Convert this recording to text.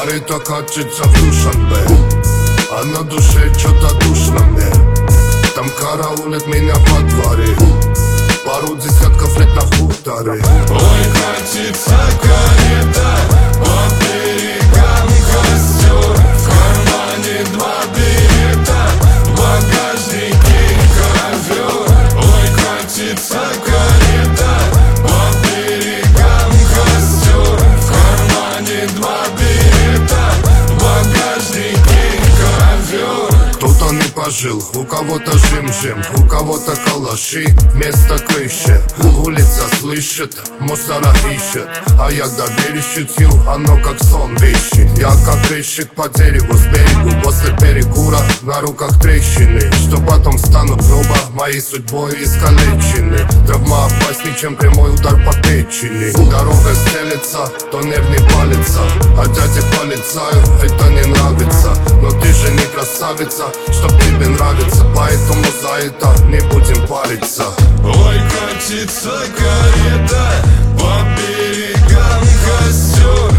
Карета катится в Душанбе, а на душе что-то душно мне. Там караулят меня во дворе, пару десятков лет на хуторе. Ой, катится карета по берегам костер, в кармане 2 билета, в багажнике ковер. Ой, катится карета по берегам костер, в кармане 2 билета, в багажнике ковер. Кто-то не пожил, у кого-то жим-жим, у кого-то калаши вместо крыши. Улица слышит, мусора ищет, а я доверюсь чутью, оно как сон вещи. Я как прыщик по дереву с берегу, после перекура на руках трещины, что потом станут грубо моей судьбой искалечены. Травма опаснее, чем прямой удар по печени. Дорога стелется, то нервный палится, а дяде полицаю это не нравится. Но ты же не красавица, чтоб тебе нравится, поэтому за это не будем париться. Ой, катится карета по берегам костер,